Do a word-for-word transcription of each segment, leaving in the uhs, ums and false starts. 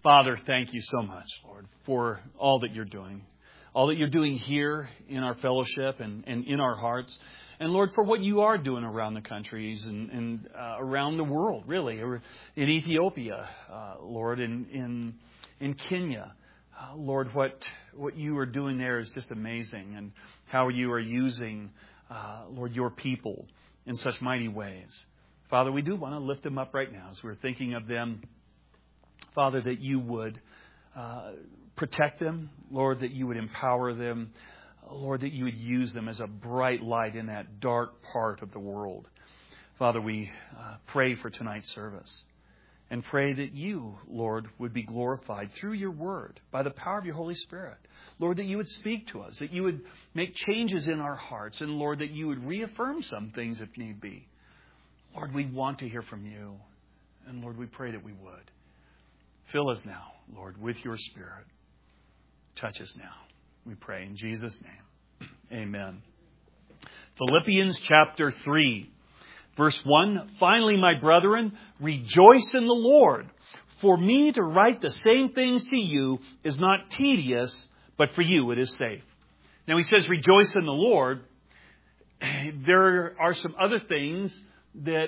Father, thank you so much, Lord, for all that you're doing. All that you're doing here in our fellowship and, and in our hearts. And Lord, for what you are doing around the countries and, and uh, around the world, really. In Ethiopia, uh, Lord, in, in, in Kenya. Uh, Lord, what, what you are doing there is just amazing. And how you are using, uh, Lord, your people in such mighty ways. Father, we do want to lift them up right now as we're thinking of them. Father, that you would uh, protect them. Lord, that you would empower them. Lord, that you would use them as a bright light in that dark part of the world. Father, we uh, pray for tonight's service and pray that you, Lord, would be glorified through your word by the power of your Holy Spirit. Lord, that you would speak to us, that you would make changes in our hearts, and Lord, that you would reaffirm some things if need be. Lord, we want to hear from you, and Lord, we pray that we would. Fill us now, Lord, with your Spirit. Touch us now. We pray in Jesus' name. Amen. Philippians chapter three, verse one. Finally, my brethren, rejoice in the Lord. For me to write the same things to you is not tedious, but for you it is safe. Now he says, rejoice in the Lord. There are some other things that,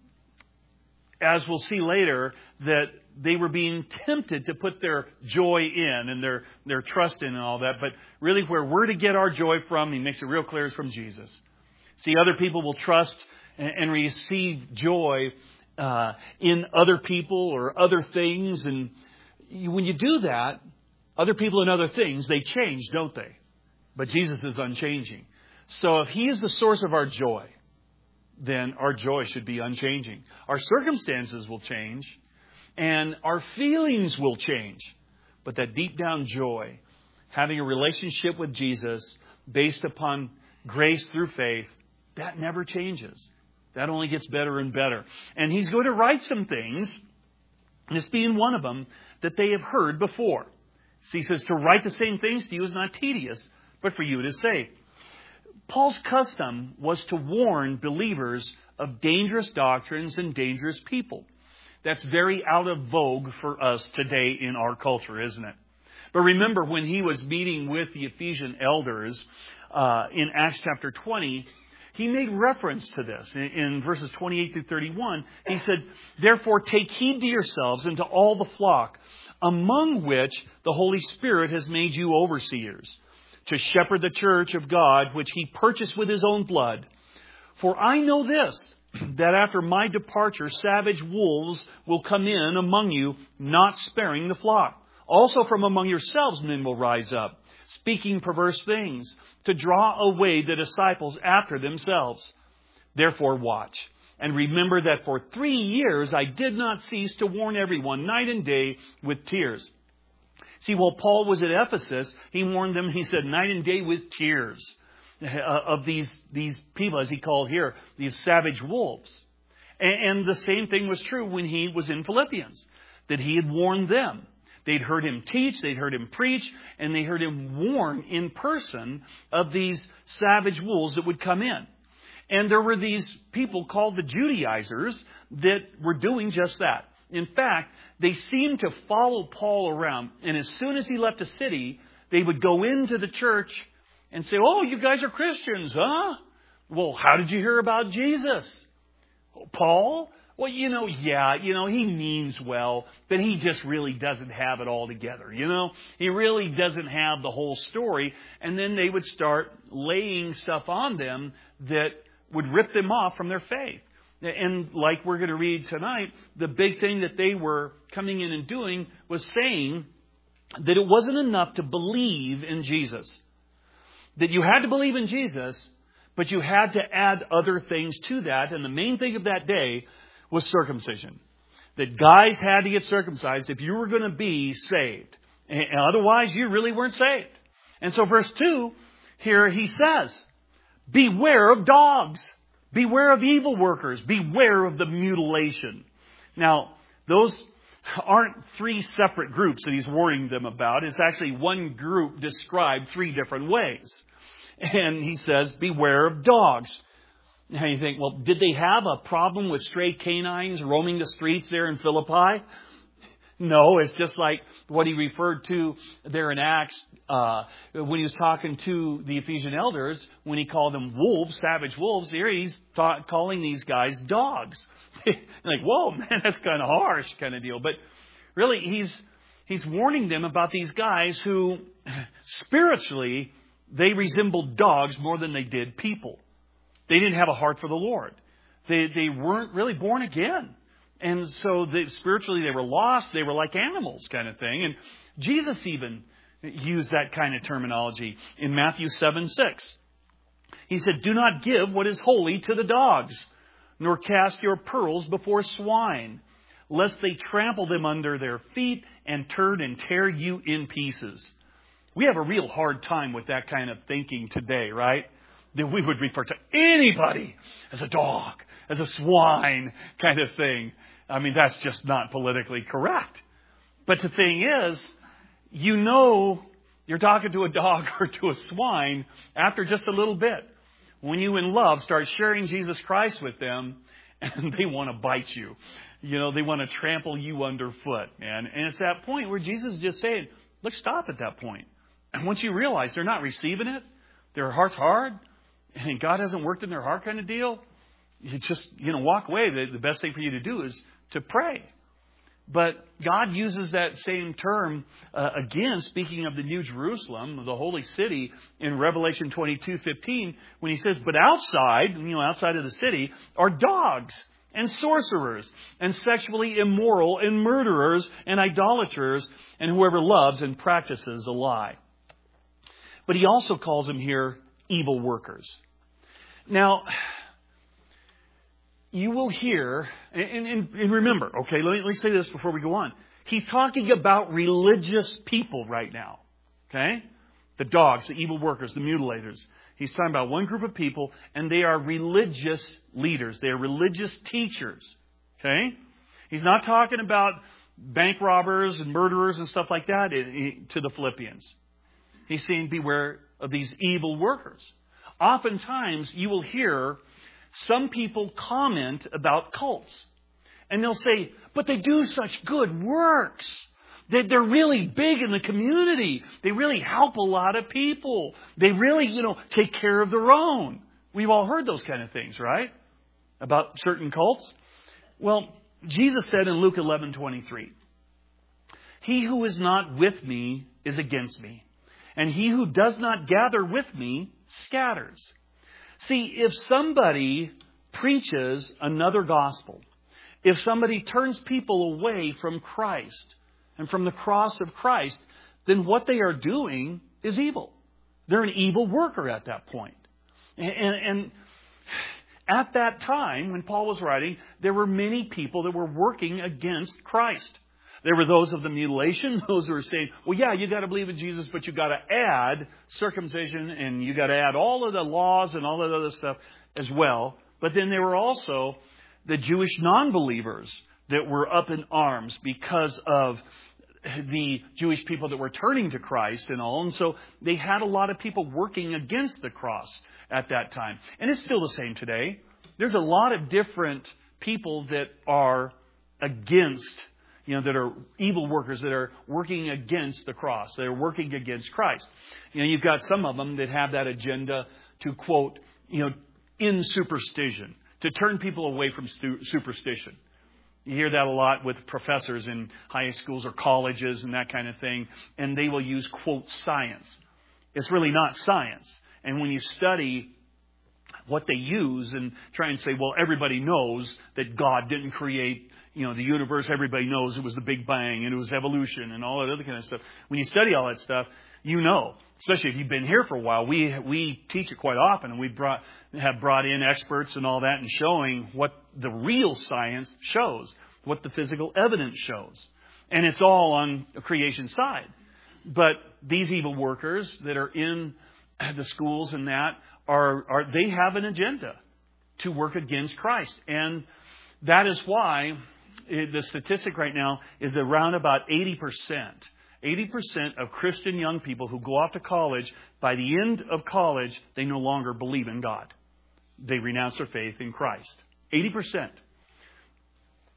as we'll see later, that they were being tempted to put their joy in and their, their trust in and all that. But really where we're to get our joy from, he makes it real clear, is from Jesus. See, other people will trust and, and receive joy uh, in other people or other things. And you, when you do that, other people and other things, they change, don't they? But Jesus is unchanging. So if he is the source of our joy, then our joy should be unchanging. Our circumstances will change. And our feelings will change. But that deep down joy, having a relationship with Jesus based upon grace through faith, that never changes. That only gets better and better. And he's going to write some things, this being one of them, that they have heard before. So he says, to write the same things to you is not tedious, but for you it is safe. Paul's custom was to warn believers of dangerous doctrines and dangerous people. That's very out of vogue for us today in our culture, isn't it? But remember, when he was meeting with the Ephesian elders uh, in Acts chapter twenty, he made reference to this. In, in verses twenty-eight through thirty-one, he said, therefore take heed to yourselves and to all the flock, among which the Holy Spirit has made you overseers, to shepherd the church of God, which he purchased with his own blood. For I know this, that after my departure, savage wolves will come in among you, not sparing the flock. Also from among yourselves men will rise up, speaking perverse things, to draw away the disciples after themselves. Therefore watch, and remember that for three years I did not cease to warn everyone, night and day, with tears. See, while Paul was at Ephesus, he warned them, he said, night and day with tears. Of these, these people, as he called here, these savage wolves. And, and the same thing was true when he was in Philippians, that he had warned them. They'd heard him teach, they'd heard him preach, and they heard him warn in person of these savage wolves that would come in. And there were these people called the Judaizers that were doing just that. In fact, they seemed to follow Paul around, and as soon as he left a city, they would go into the church and say, oh, you guys are Christians, huh? Well, how did you hear about Jesus? Paul? Well, you know, yeah, you know, he means well, but he just really doesn't have it all together, you know? He really doesn't have the whole story. And then they would start laying stuff on them that would rip them off from their faith. And like we're going to read tonight, the big thing that they were coming in and doing was saying that it wasn't enough to believe in Jesus. That you had to believe in Jesus, but you had to add other things to that. And the main thing of that day was circumcision. That guys had to get circumcised if you were going to be saved. And otherwise, you really weren't saved. And so verse two, here he says, beware of dogs. Beware of evil workers. Beware of the mutilation. Now, those aren't three separate groups that he's warning them about. It's actually one group described three different ways. And he says, beware of dogs. Now you think, well, did they have a problem with stray canines roaming the streets there in Philippi? No, it's just like what he referred to there in Acts uh, when he was talking to the Ephesian elders, when he called them wolves, savage wolves. Here he's ta- calling these guys dogs. Like, whoa, man, that's kind of harsh kind of deal. But really, he's he's warning them about these guys who spiritually, they resembled dogs more than they did people. They didn't have a heart for the Lord. They they weren't really born again. And so they, spiritually they were lost. They were like animals kind of thing. And Jesus even used that kind of terminology in Matthew seven six. He said, "Do not give what is holy to the dogs, nor cast your pearls before swine, lest they trample them under their feet and turn and tear you in pieces." We have a real hard time with that kind of thinking today, right? That we would refer to anybody as a dog, as a swine kind of thing. I mean, that's just not politically correct. But the thing is, you know you're talking to a dog or to a swine after just a little bit. When you in love start sharing Jesus Christ with them, and they want to bite you. You know, they want to trample you underfoot, man. And it's that point where Jesus is just saying, look, stop at that point. And once you realize they're not receiving it, their heart's hard, and God hasn't worked in their heart kind of deal, you just, you know, walk away. The, the best thing for you to do is to pray. But God uses that same term uh, again, speaking of the New Jerusalem, the holy city, in Revelation twenty-two fifteen, when he says, "But outside, you know, outside of the city, are dogs and sorcerers and sexually immoral and murderers and idolaters and whoever loves and practices a lie." But he also calls them here evil workers. Now, you will hear, and, and, and remember, okay, let me, let me say this before we go on. He's talking about religious people right now, okay? The dogs, the evil workers, the mutilators. He's talking about one group of people, and they are religious leaders. They are religious teachers, okay? He's not talking about bank robbers and murderers and stuff like that to the Philippians. He's saying beware of these evil workers. Oftentimes, you will hear some people comment about cults. And they'll say, but they do such good works. They're really big in the community. They really help a lot of people. They really, you know, take care of their own. We've all heard those kind of things, right? About certain cults. Well, Jesus said in Luke eleven twenty-three, "He who is not with me is against me, and he who does not gather with me scatters." See, if somebody preaches another gospel, if somebody turns people away from Christ and from the cross of Christ, then what they are doing is evil. They're an evil worker at that point. And, and, and at that time, when Paul was writing, there were many people that were working against Christ. There were those of the mutilation, those who were saying, well, yeah, you got to believe in Jesus, but you got to add circumcision and you got to add all of the laws and all that other stuff as well. But then there were also the Jewish non-believers that were up in arms because of the Jewish people that were turning to Christ and all. And so they had a lot of people working against the cross at that time. And it's still the same today. There's a lot of different people that are against, you know, that are evil workers that are working against the cross. They're working against Christ. You know, you've got some of them that have that agenda to, quote, you know, in superstition, to turn people away from stu- superstition. You hear that a lot with professors in high schools or colleges and that kind of thing. And they will use, quote, science. It's really not science. And when you study what they use and try and say, well, everybody knows that God didn't create, you know, the universe. Everybody knows it was the Big Bang and it was evolution and all that other kind of stuff. When you study all that stuff, you know, especially if you've been here for a while, we we teach it quite often, and we brought have brought in experts and all that and showing what the real science shows, what the physical evidence shows. And it's all on the creation side. But these evil workers that are in the schools and that are, are they have an agenda to work against Christ. And that is why the statistic right now is around about eighty percent. eighty percent of Christian young people who go off to college, by the end of college, they no longer believe in God. They renounce their faith in Christ. eighty percent.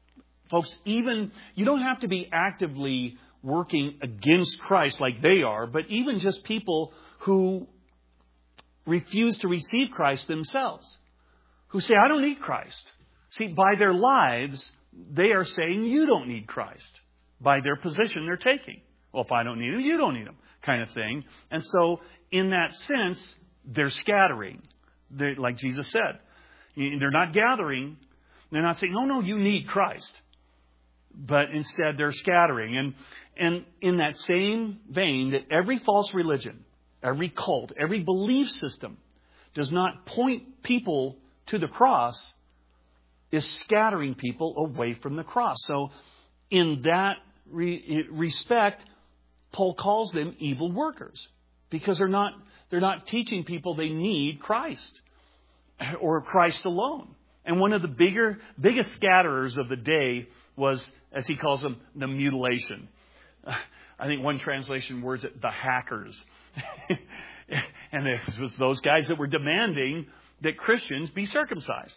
Folks, even, you don't have to be actively working against Christ like they are, but even just people who refuse to receive Christ themselves, who say, I don't need Christ. See, by their lives, they are saying you don't need Christ by their position they're taking. Well, if I don't need him, you don't need him, kind of thing. And so, in that sense, they're scattering. They're, like Jesus said, they're not gathering. They're not saying, oh, no, you need Christ. But instead, they're scattering. And, and in that same vein, that every false religion, every cult, every belief system does not point people to the cross, is scattering people away from the cross. So in that re- respect, Paul calls them evil workers because they're not, they're not teaching people they need Christ or Christ alone. And one of the bigger, biggest scatterers of the day was, as he calls them, the mutilation. I think one translation words it, the hackers. And it was those guys that were demanding that Christians be circumcised.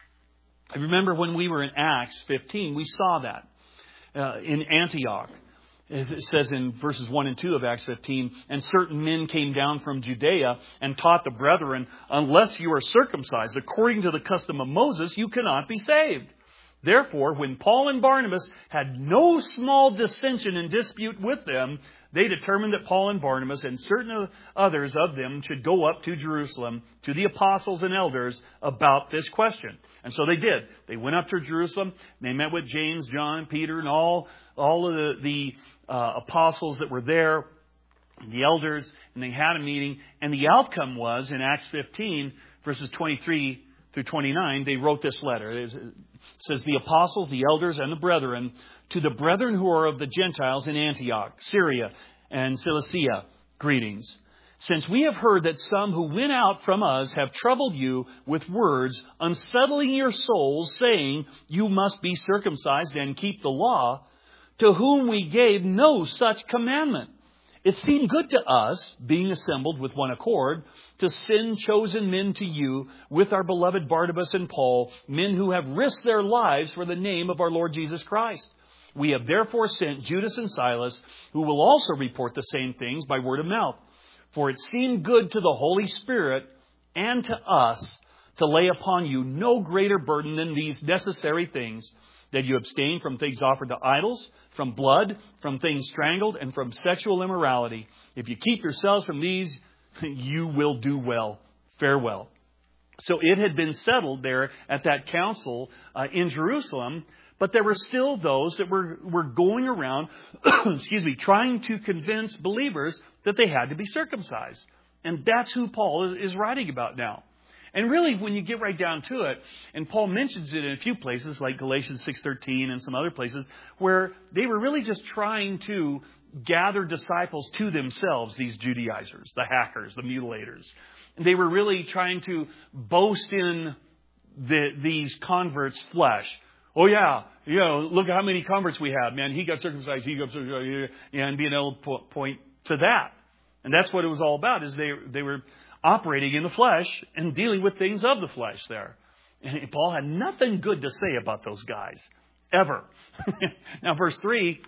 I remember when we were in Acts fifteen, we saw that uh, in Antioch. It says in verses one and two of Acts fifteen, and certain men came down from Judea and taught the brethren, unless you are circumcised according to the custom of Moses, you cannot be saved. Therefore, when Paul and Barnabas had no small dissension and dispute with them, they determined that Paul and Barnabas and certain others of them should go up to Jerusalem to the apostles and elders about this question. And so they did. They went up to Jerusalem. They met with James, John, Peter, and all, all of the, the uh, apostles that were there, the elders, and they had a meeting. And the outcome was, in Acts fifteen, verses twenty-three through twenty-nine, they wrote this letter. It says, the apostles, the elders, and the brethren, to the brethren who are of the Gentiles in Antioch, Syria, and Cilicia, greetings. Since we have heard that some who went out from us have troubled you with words, unsettling your souls, saying, you must be circumcised and keep the law, to whom we gave no such commandment. It seemed good to us, being assembled with one accord, to send chosen men to you with our beloved Barnabas and Paul, men who have risked their lives for the name of our Lord Jesus Christ. We have therefore sent Judas and Silas, who will also report the same things by word of mouth. For it seemed good to the Holy Spirit and to us to lay upon you no greater burden than these necessary things, that you abstain from things offered to idols, from blood, from things strangled, and from sexual immorality. If you keep yourselves from these, you will do well. Farewell. So it had been settled there at that council uh, in Jerusalem, but there were still those that were, were going around, excuse me, trying to convince believers that they had to be circumcised. And that's who Paul is, is writing about now. And really, when you get right down to it, and Paul mentions it in a few places, like Galatians six thirteen and some other places, where they were really just trying to gather disciples to themselves, these Judaizers, the hackers, the mutilators. And they were really trying to boast in the, these converts' flesh. Oh, yeah, you know, look at how many converts we have. Man, he got circumcised, he got circumcised, and being able to point to that. And that's what it was all about, is they they were operating in the flesh and dealing with things of the flesh there. And Paul had nothing good to say about those guys, ever. Now, verse three,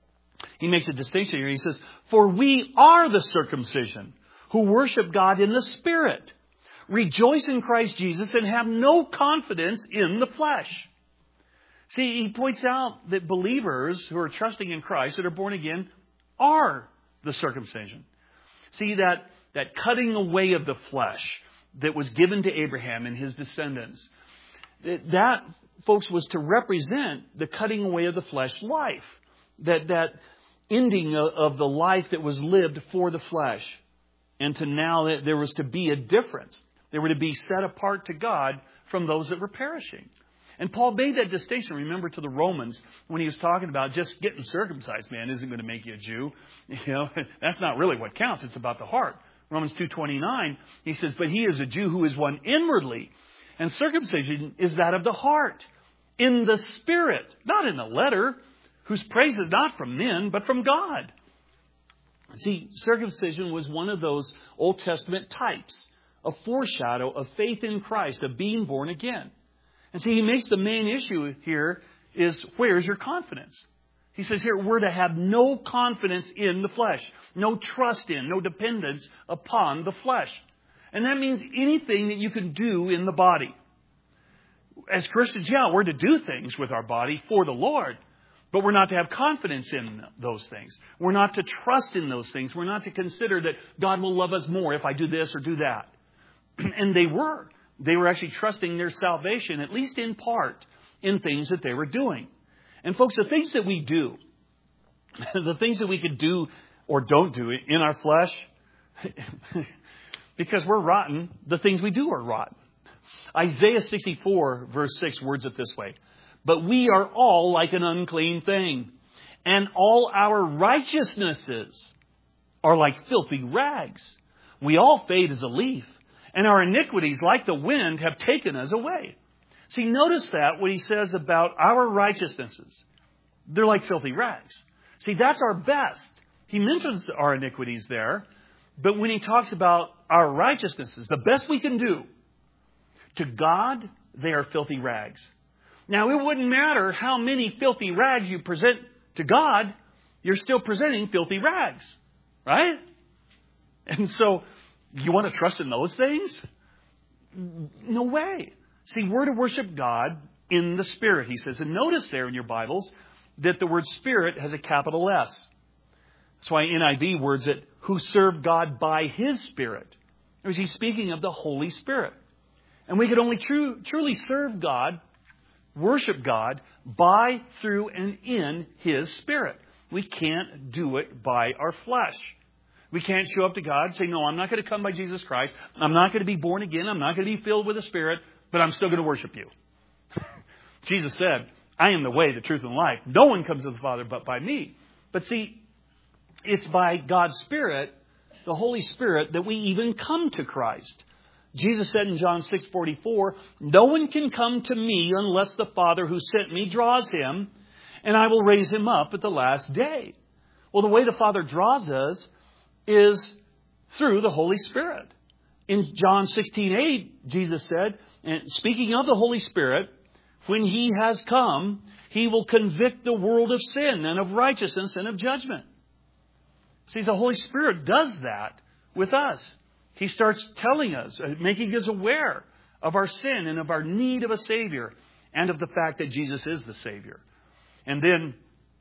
he makes a distinction here. He says, for we are the circumcision who worship God in the Spirit, rejoice in Christ Jesus, and have no confidence in the flesh. See, he points out that believers who are trusting in Christ, that are born again, are the circumcision. See, that That cutting away of the flesh that was given to Abraham and his descendants, that, folks, was to represent the cutting away of the flesh life. That, that ending of the life that was lived for the flesh. And to now that there was to be a difference. They were to be set apart to God from those that were perishing. And Paul made that distinction, remember, to the Romans when he was talking about just getting circumcised, man, isn't going to make you a Jew. You know, that's not really what counts. It's about the heart. Romans two twenty-nine, he says, but he is a Jew who is one inwardly, and circumcision is that of the heart, in the Spirit, not in the letter, whose praise is not from men, but from God. See, circumcision was one of those Old Testament types, a foreshadow of faith in Christ, of being born again. And see, he makes the main issue here is where's your confidence? He says here, we're to have no confidence in the flesh, no trust in, no dependence upon the flesh. And that means anything that you can do in the body. As Christians, yeah, we're to do things with our body for the Lord, but we're not to have confidence in those things. We're not to trust in those things. We're not to consider that God will love us more if I do this or do that. And they were. They were actually trusting their salvation, at least in part, in things that they were doing. And folks, the things that we do, the things that we could do or don't do in our flesh, because we're rotten, the things we do are rotten. Isaiah sixty-four, verse six, words it this way. But we are all like an unclean thing, and all our righteousnesses are like filthy rags. We all fade as a leaf, and our iniquities, like the wind, have taken us away. See, notice that what he says about our righteousnesses. They're like filthy rags. See, that's our best. He mentions our iniquities there, but when he talks about our righteousnesses, the best we can do, to God, they are filthy rags. Now, it wouldn't matter how many filthy rags you present to God, you're still presenting filthy rags, right? And so, you want to trust in those things? No way. See, we're to worship God in the Spirit, he says. And notice there in your Bibles that the word Spirit has a capital S. That's why N I V words it, who serve God by His Spirit. He's speaking of the Holy Spirit. And we can only true, truly serve God, worship God, by, through, and in His Spirit. We can't do it by our flesh. We can't show up to God and say, no, I'm not going to come by Jesus Christ. I'm not going to be born again. I'm not going to be filled with the Spirit, but I'm still going to worship you. Jesus said, I am the way, the truth, and life. No one comes to the Father but by me. But see, it's by God's Spirit, the Holy Spirit, that we even come to Christ. Jesus said in John six forty-four, no one can come to me unless the Father who sent me draws him, and I will raise him up at the last day. Well, the way the Father draws us is through the Holy Spirit. In John sixteen eight, Jesus said, and speaking of the Holy Spirit, when He has come, He will convict the world of sin and of righteousness and of judgment. See, the Holy Spirit does that with us. He starts telling us, making us aware of our sin and of our need of a Savior and of the fact that Jesus is the Savior. And then,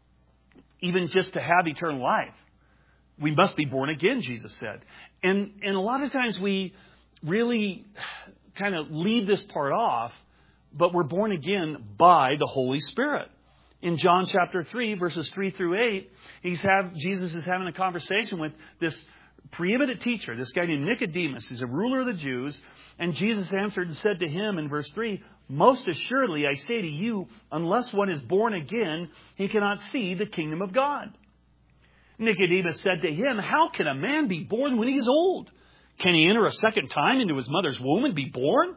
even just to have eternal life, we must be born again, Jesus said. And, and a lot of times we really kind of leave this part off, but we're born again by the Holy Spirit. In John chapter three, verses three through eight, he's have, Jesus is having a conversation with this preeminent teacher, this guy named Nicodemus. He's a ruler of the Jews. And Jesus answered and said to him in verse three, most assuredly I say to you, unless one is born again, he cannot see the kingdom of God. Nicodemus said to him, how can a man be born when he is old? Can he enter a second time into his mother's womb and be born?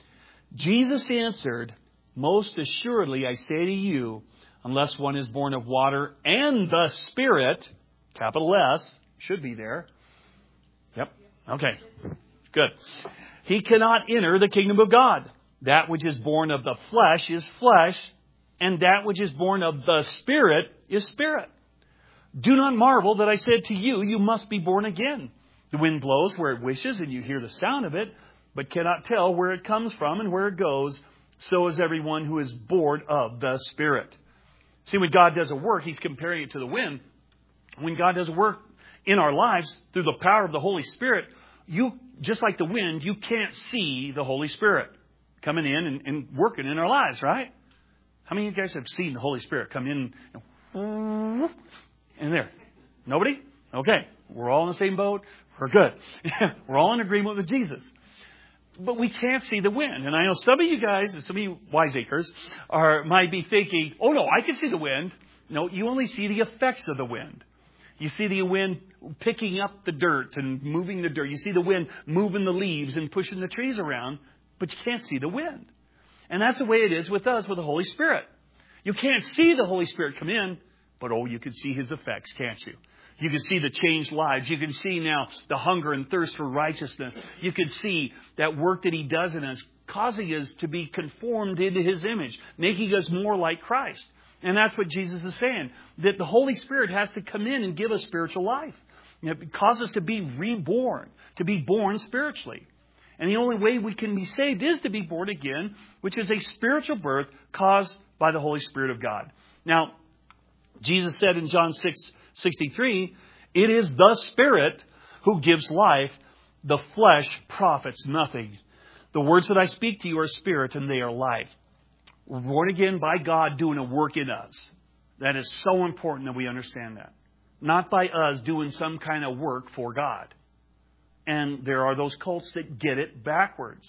Jesus answered, most assuredly I say to you, unless one is born of water and the Spirit, capital S, should be there. Yep. Okay. Good. He cannot enter the kingdom of God. That which is born of the flesh is flesh, and that which is born of the Spirit is spirit. Do not marvel that I said to you, you must be born again. The wind blows where it wishes, and you hear the sound of it, but cannot tell where it comes from and where it goes. So is everyone who is born of the Spirit. See, when God does a work, He's comparing it to the wind. When God does a work in our lives through the power of the Holy Spirit, you, just like the wind, you can't see the Holy Spirit coming in and, and working in our lives, right? How many of you guys have seen the Holy Spirit come in and, and there? Nobody? Okay. We're all in the same boat. We're good. We're all in agreement with Jesus. But we can't see the wind. And I know some of you guys, and some of you wiseacres, are, might be thinking, oh no, I can see the wind. No, you only see the effects of the wind. You see the wind picking up the dirt and moving the dirt. You see the wind moving the leaves and pushing the trees around, but you can't see the wind. And that's the way it is with us, with the Holy Spirit. You can't see the Holy Spirit come in, but oh, you can see His effects, can't you? You can see the changed lives. You can see now the hunger and thirst for righteousness. You can see that work that He does in us causing us to be conformed into His image, making us more like Christ. And that's what Jesus is saying, that the Holy Spirit has to come in and give us spiritual life. It causes us to be reborn, to be born spiritually. And the only way we can be saved is to be born again, which is a spiritual birth caused by the Holy Spirit of God. Now, Jesus said in John six sixty-three, it is the Spirit who gives life. The flesh profits nothing. The words that I speak to you are spirit and they are life. We're born again by God doing a work in us. That is so important that we understand that. Not by us doing some kind of work for God. And there are those cults that get it backwards.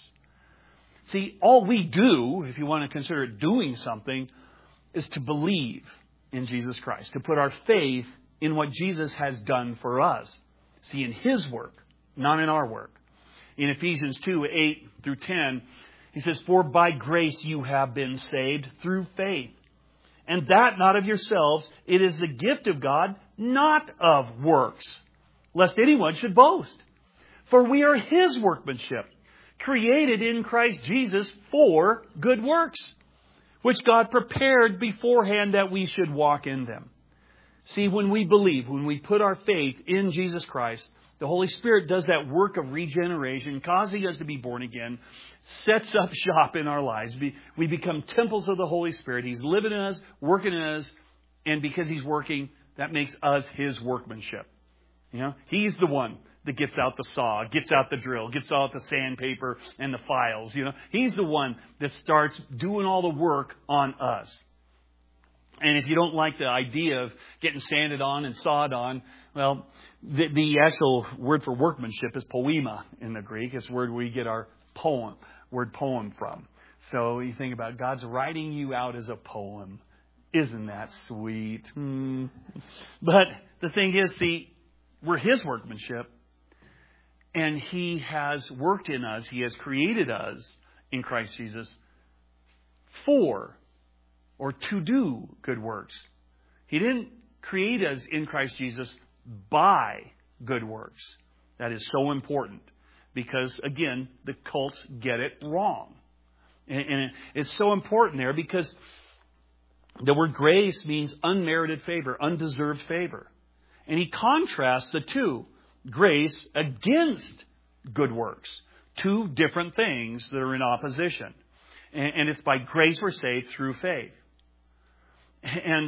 See, all we do, if you want to consider it doing something, is to believe in Jesus Christ. To put our faith in what Jesus has done for us. See, in His work, not in our work. In Ephesians two, eight through ten, he says, for by grace you have been saved through faith. And that not of yourselves, it is the gift of God, not of works, lest anyone should boast. For we are His workmanship, created in Christ Jesus for good works, which God prepared beforehand that we should walk in them. See, when we believe, when we put our faith in Jesus Christ, the Holy Spirit does that work of regeneration, causing us to be born again, sets up shop in our lives. We become temples of the Holy Spirit. He's living in us, working in us, and because He's working, that makes us His workmanship. You know, He's the one that gets out the saw, gets out the drill, gets out the sandpaper and the files. You know, He's the one that starts doing all the work on us. And if you don't like the idea of getting sanded on and sawed on, well, the, the actual word for workmanship is poema in the Greek. It's the word we get our poem, word poem from. So you think about God's writing you out as a poem. Isn't that sweet? Hmm. But the thing is, see, we're His workmanship. And He has worked in us. He has created us in Christ Jesus for or to do good works. He didn't create us in Christ Jesus by good works. That is so important because, again, the cults get it wrong. And it's so important there because the word grace means unmerited favor, undeserved favor. And he contrasts the two, grace against good works. Two different things that are in opposition. And it's by grace we're saved through faith. And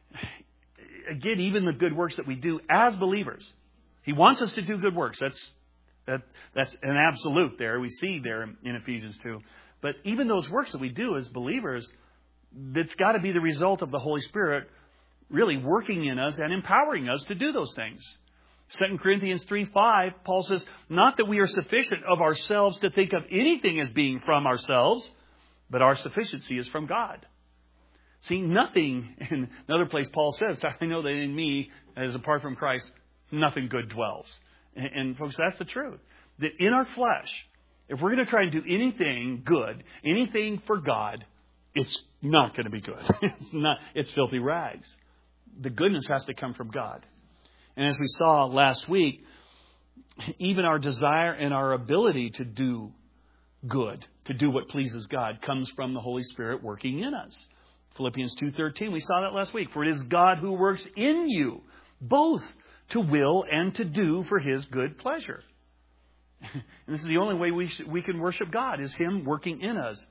again, even the good works that we do as believers. He wants us to do good works. That's that, that's an absolute there. We see there in Ephesians two. But even those works that we do as believers, that's got to be the result of the Holy Spirit really working in us and empowering us to do those things. Second Corinthians three five, Paul says, not that we are sufficient of ourselves to think of anything as being from ourselves, but our sufficiency is from God. See, nothing, in another place Paul says, I know that in me, as apart from Christ, nothing good dwells. And, and folks, that's the truth. That in our flesh, if we're going to try and do anything good, anything for God, it's not going to be good. It's not, it's filthy rags. The goodness has to come from God. And as we saw last week, even our desire and our ability to do good, to do what pleases God, comes from the Holy Spirit working in us. Philippians two thirteen, we saw that last week. For it is God who works in you, both to will and to do for His good pleasure. And this is the only way we sh- we can worship God, is Him working in us.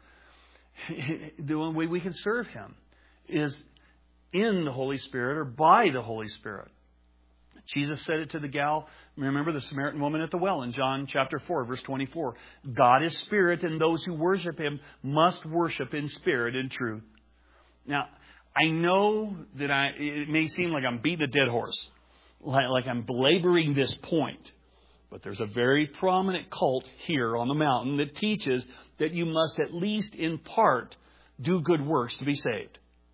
The only way we can serve Him is in the Holy Spirit or by the Holy Spirit. Jesus said it to the gal, remember the Samaritan woman at the well in John chapter four, verse twenty-four. God is spirit, and those who worship Him must worship in spirit and truth. Now, I know that I it may seem like I'm beating a dead horse, like, like I'm belaboring this point. But there's a very prominent cult here on the mountain that teaches that you must at least in part do good works to be saved.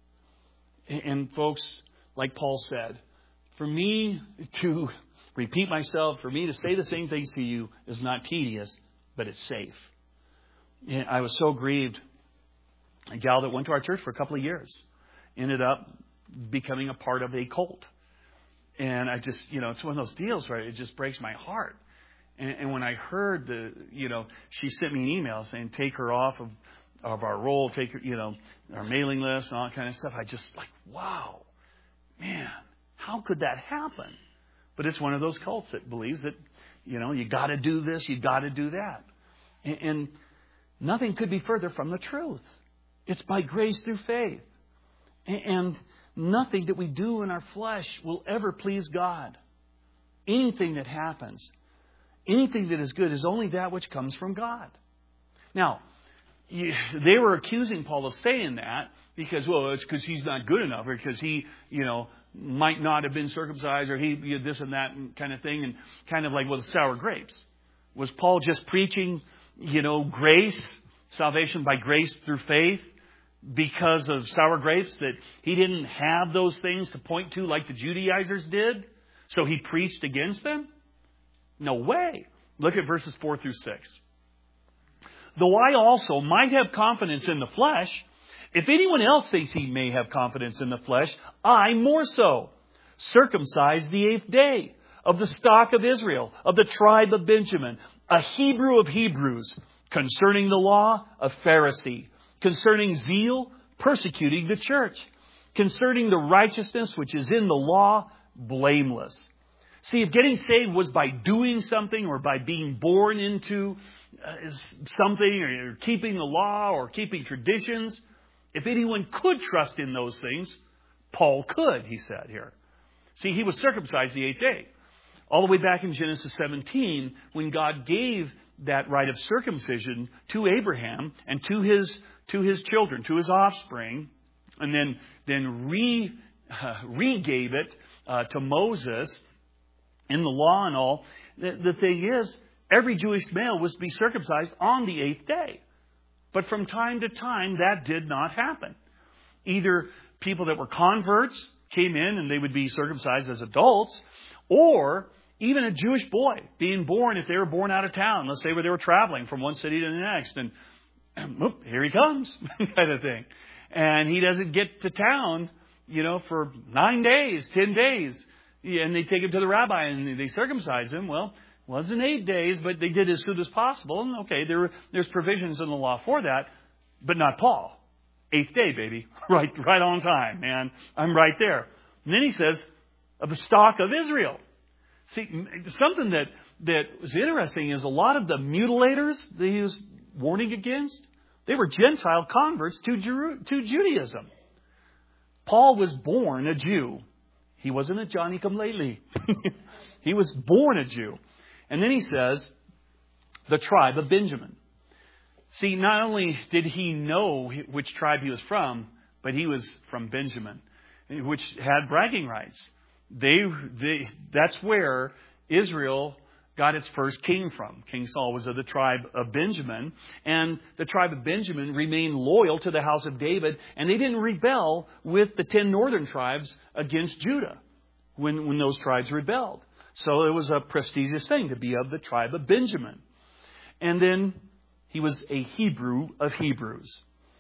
And folks, like Paul said, for me to repeat myself, for me to say the same things to you is not tedious, but it's safe. And I was so grieved. A gal that went to our church for a couple of years ended up becoming a part of a cult. And I just, you know, it's one of those deals where it just breaks my heart. And, and when I heard the, you know, she sent me an email saying, take her off of, of our roll, take her, you know, our mailing list and all that kind of stuff. I just like, wow, man, how could that happen? But it's one of those cults that believes that, you know, you got to do this, you got to do that. And, and nothing could be further from the truth. It's by grace through faith. And, and nothing that we do in our flesh will ever please God. Anything that happens, anything that is good is only that which comes from God. Now, you, they were accusing Paul of saying that because, well, it's because he's not good enough, or because he, you know, might not have been circumcised, or he, you know, this and that kind of thing, and kind of like, well, sour grapes. Was Paul just preaching, you know, grace, salvation by grace through faith, because of sour grapes, that he didn't have those things to point to like the Judaizers did? So he preached against them? No way. Look at verses four through six. Though I also might have confidence in the flesh, if anyone else thinks he may have confidence in the flesh, I more so. Circumcised the eighth day, of the stock of Israel, of the tribe of Benjamin, a Hebrew of Hebrews, concerning the law, a Pharisee, concerning zeal, persecuting the church, concerning the righteousness which is in the law, blameless. See, if getting saved was by doing something, or by being born into uh, something, or keeping the law, or keeping traditions, if anyone could trust in those things, Paul could, he said here. See, he was circumcised the eighth day. All the way back in Genesis seventeen, when God gave that rite of circumcision to Abraham and to his to his children, to his offspring, and then then re uh, re-gave it uh, to Moses in the law and all. The, the thing is, every Jewish male was to be circumcised on the eighth day. But from time to time, that did not happen. Either people that were converts came in and they would be circumcised as adults, or even a Jewish boy being born, if they were born out of town, let's say where they were traveling from one city to the next, and whoop, here he comes, kind of thing. And he doesn't get to town, you know, for nine days, ten days. And they take him to the rabbi and they circumcise him. Well, it wasn't eight days, but they did as soon as possible. And okay, there were, there's provisions in the law for that, but not Paul. Eighth day, baby. Right, right on time, man. I'm right there. And then he says, of the stock of Israel. See, something that, that was interesting is a lot of the mutilators that he was warning against, they were Gentile converts to, Jeru- to Judaism. Paul was born a Jew. He wasn't a Johnny-come-lately. He was born a Jew. And then he says, the tribe of Benjamin. See, not only did he know which tribe he was from, but he was from Benjamin, which had bragging rights. They, they, that's where Israel got its first king from. King Saul was of the tribe of Benjamin. And the tribe of Benjamin remained loyal to the house of David. And they didn't rebel with the ten northern tribes against Judah when, when those tribes rebelled. So it was a prestigious thing to be of the tribe of Benjamin. And then he was a Hebrew of Hebrews.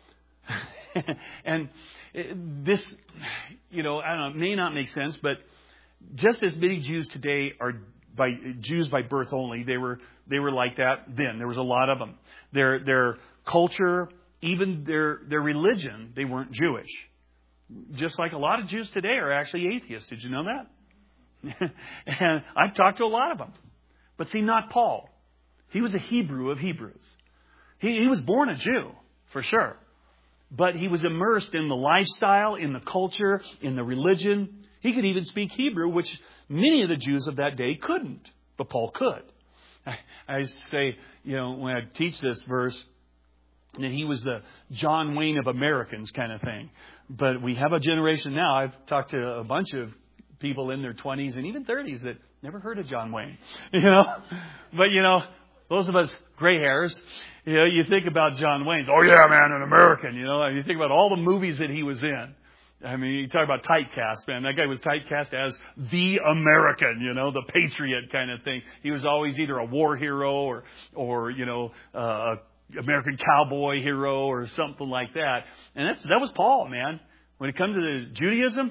And this, you know, I don't know, it may not make sense, but just as many Jews today are by Jews by birth only, they were they were like that then. There was a lot of them. Their their culture, even their their religion, they weren't Jewish. Just like a lot of Jews today are actually atheists. Did you know that? And I've talked to a lot of them. But see, not Paul. He was a Hebrew of Hebrews. He, he was born a Jew, for sure. But he was immersed in the lifestyle, in the culture, in the religion. He could even speak Hebrew, which many of the Jews of that day couldn't. But Paul could. I, I say, you know, when I teach this verse, that he was the John Wayne of Americans kind of thing. But we have a generation now. I've talked to a bunch of people in their twenties and even thirties that never heard of John Wayne. You know, but you know, those of us gray hairs, you know, you think about John Wayne. Oh yeah, man, an American. You know, you think about all the movies that he was in. I mean, you talk about typecast, man. That guy was typecast as the American, you know, the patriot kind of thing. He was always either a war hero or, or you know, uh, American cowboy hero or something like that. And that's that was Paul, man. When it comes to the Judaism,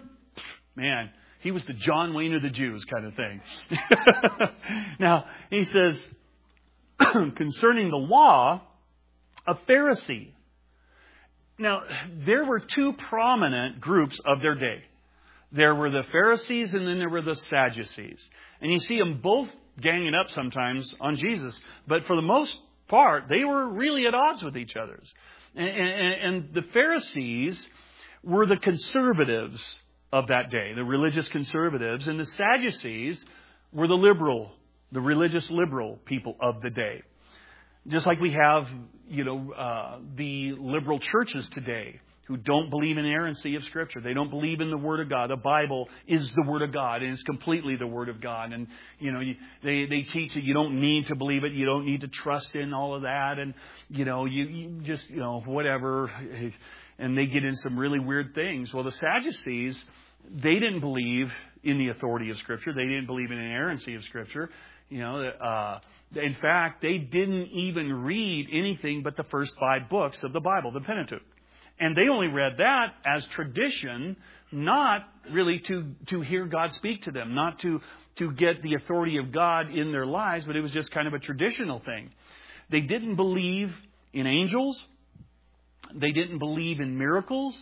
man, he was the John Wayne of the Jews kind of thing. Now, he says, concerning the law, a Pharisee. Now, there were two prominent groups of their day. There were the Pharisees and then there were the Sadducees. And you see them both ganging up sometimes on Jesus. But for the most part, they were really at odds with each other. And, and, and the Pharisees were the conservatives of that day, the religious conservatives. And the Sadducees were the liberal, the religious liberal people of the day. Just like we have, you know, uh, the liberal churches today who don't believe in inerrancy of Scripture. They don't believe in the Word of God. The Bible is the Word of God and it's completely the Word of God. And, you know, you, they, they teach that you don't need to believe it. You don't need to trust in all of that. And, you know, you, you just, you know, whatever. And they get in some really weird things. Well, the Sadducees, they didn't believe in the authority of Scripture. They didn't believe in inerrancy of Scripture. You know, uh, in fact, they didn't even read anything but the first five books of the Bible, the Pentateuch. And they only read that as tradition, not really to, to hear God speak to them, not to, to get the authority of God in their lives, but it was just kind of a traditional thing. They didn't believe in angels. They didn't believe in miracles.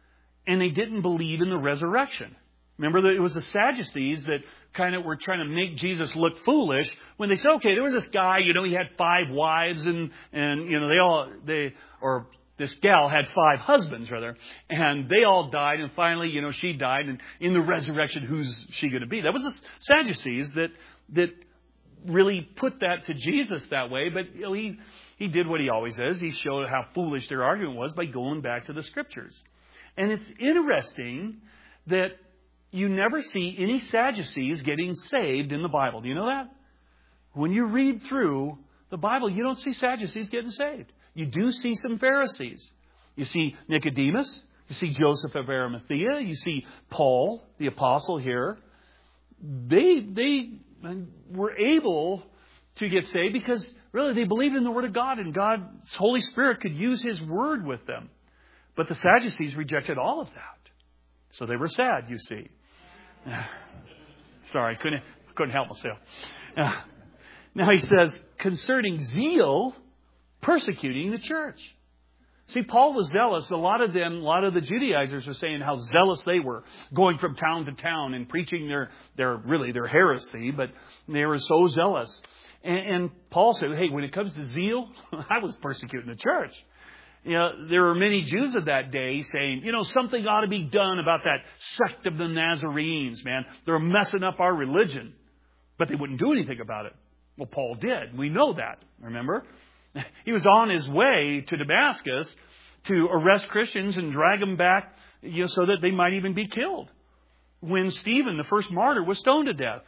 And they didn't believe in the resurrection. Remember that it was the Sadducees that kind of were trying to make Jesus look foolish when they said, okay, there was this guy, you know, he had five wives and, and, you know, they all, they, or this gal had five husbands rather, and they all died. And finally, you know, she died. And in the resurrection, who's she going to be? That was the Sadducees that, that really put that to Jesus that way. But, you know, he, he did what he always does. He showed how foolish their argument was by going back to the Scriptures. And it's interesting that you never see any Sadducees getting saved in the Bible. Do you know that? When you read through the Bible, you don't see Sadducees getting saved. You do see some Pharisees. You see Nicodemus. You see Joseph of Arimathea. You see Paul, the apostle here. They, they were able to get saved because really they believed in the Word of God and God's Holy Spirit could use His Word with them. But the Sadducees rejected all of that. So they were sad, you see. Sorry, couldn't couldn't help myself. Uh, now he says, concerning zeal, persecuting the church. See, Paul was zealous. A lot of them, a lot of the Judaizers were saying how zealous they were, going from town to town and preaching their, their really their heresy, but they were so zealous. And, and Paul said, hey, when it comes to zeal, I was persecuting the church. You know, there were many Jews of that day saying, you know, something ought to be done about that sect of the Nazarenes, man. They're messing up our religion. But they wouldn't do anything about it. Well, Paul did. We know that, remember? He was on his way to Damascus to arrest Christians and drag them back, you know, so that they might even be killed. When Stephen, the first martyr, was stoned to death.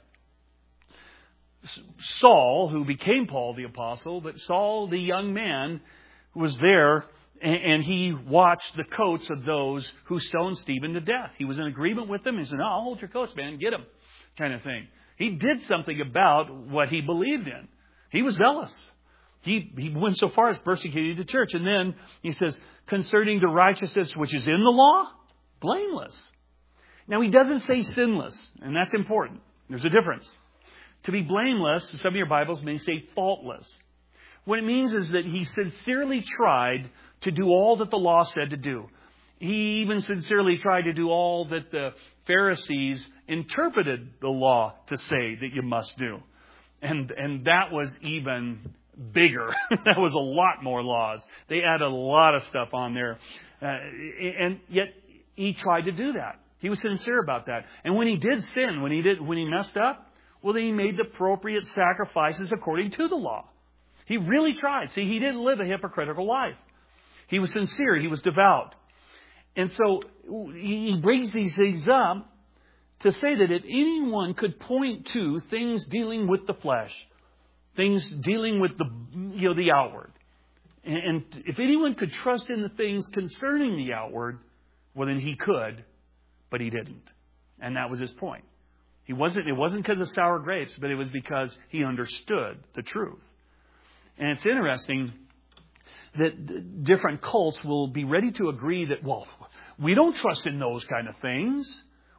Saul, who became Paul the Apostle, but Saul, the young man, was there. And he watched the coats of those who stoned Stephen to death. He was in agreement with them. He said, no, I'll hold your coats, man. Get them. Kind of thing. He did something about what he believed in. He was zealous. He, he went so far as persecuting the church. And then he says, concerning the righteousness which is in the law, blameless. Now, he doesn't say sinless. And that's important. There's a difference. To be blameless, some of your Bibles may say faultless. What it means is that he sincerely tried to do all that the law said to do. He even sincerely tried to do all that the Pharisees interpreted the law to say that you must do. And, and that was even bigger. That was a lot more laws. They added a lot of stuff on there. Uh, and yet he tried to do that. He was sincere about that. And when he did sin, when he did, when he messed up, well, then he made the appropriate sacrifices according to the law. He really tried. See, he didn't live a hypocritical life. He was sincere. He was devout. And so he brings these things up to say that if anyone could point to things dealing with the flesh, things dealing with the, you know, the outward, and if anyone could trust in the things concerning the outward, well, then he could, but he didn't. And that was his point. He wasn't, it wasn't because of sour grapes, but it was because he understood the truth. And it's interesting that different cults will be ready to agree that, well, we don't trust in those kind of things.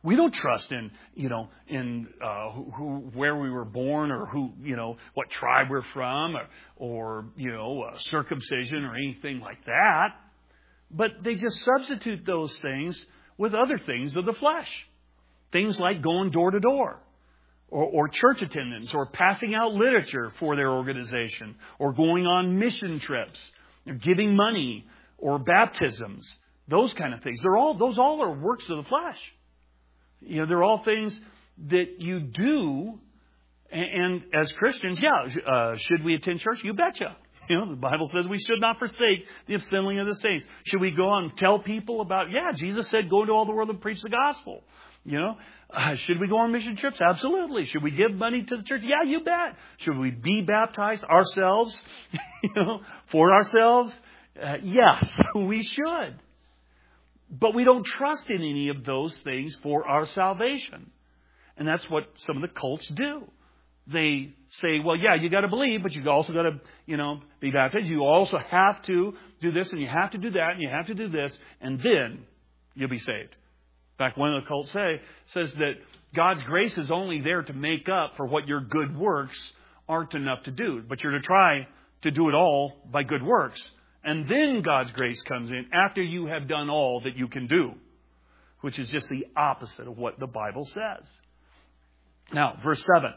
We don't trust in, you know, in uh, who, who, where we were born or who, you know, what tribe we're from or, or you know, uh, circumcision or anything like that. But they just substitute those things with other things of the flesh. Things like going door to door or, or church attendance or passing out literature for their organization or going on mission trips or giving money or baptisms. Those kind of things. They're all, those all are works of the flesh. You know, they're all things that you do. And, and as Christians, yeah, uh, should we attend church? You betcha. You know, the Bible says we should not forsake the assembling of the saints. Should we go on and tell people about, yeah, Jesus said, go into all the world and preach the gospel. You know, uh, should we go on mission trips? Absolutely. Should we give money to the church? Yeah, you bet. Should we be baptized ourselves, you know, for ourselves? Uh, yes, we should. But we don't trust in any of those things for our salvation. And that's what some of the cults do. They say, well, yeah, you got to believe, but you also got to, you know, be baptized. You also have to do this and you have to do that and you have to do this, and then you'll be saved. In fact, one of the cults say says that God's grace is only there to make up for what your good works aren't enough to do. But you're to try to do it all by good works. And then God's grace comes in after you have done all that you can do, which is just the opposite of what the Bible says. Now, verse seven.